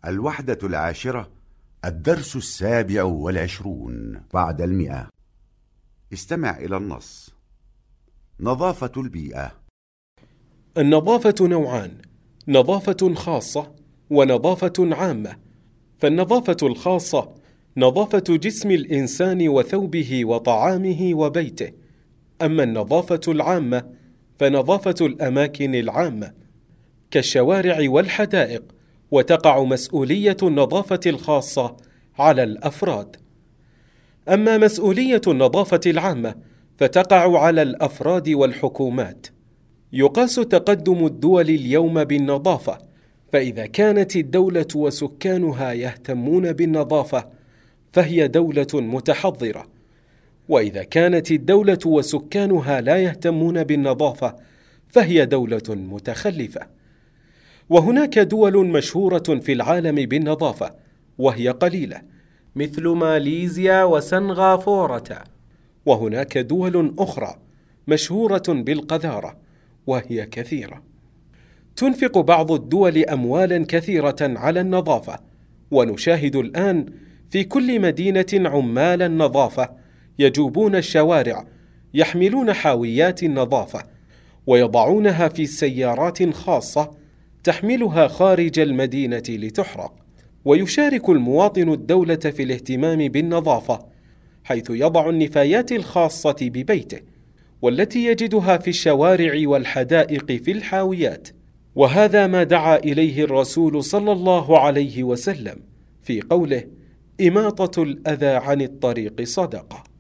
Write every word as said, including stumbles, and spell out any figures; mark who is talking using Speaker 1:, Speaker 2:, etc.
Speaker 1: الوحدة العاشرة، الدرس السابع والعشرون بعد المئة. استمع إلى النص. نظافة البيئة.
Speaker 2: النظافة نوعان: نظافة خاصة ونظافة عامة. فالنظافة الخاصة نظافة جسم الإنسان وثوبه وطعامه وبيته، أما النظافة العامة فنظافة الأماكن العامة كالشوارع والحدائق، وتقع مسؤولية النظافة الخاصة على الأفراد. أما مسؤولية النظافة العامة فتقع على الأفراد والحكومات. يقاس تقدم الدول اليوم بالنظافة، فإذا كانت الدولة وسكانها يهتمون بالنظافة فهي دولة متحضرة، وإذا كانت الدولة وسكانها لا يهتمون بالنظافة فهي دولة متخلفة. وهناك دول مشهورة في العالم بالنظافة وهي قليلة، مثل ماليزيا وسنغافورة. وهناك دول أخرى مشهورة بالقذارة وهي كثيرة. تنفق بعض الدول أموالا كثيرة على النظافة، ونشاهد الآن في كل مدينة عمال النظافة يجوبون الشوارع يحملون حاويات النظافة ويضعونها في سيارات خاصة تحملها خارج المدينة لتحرق. ويشارك المواطن الدولة في الاهتمام بالنظافة، حيث يضع النفايات الخاصة ببيته والتي يجدها في الشوارع والحدائق في الحاويات. وهذا ما دعا إليه الرسول صلى الله عليه وسلم في قوله: إماطة الأذى عن الطريق صدقة.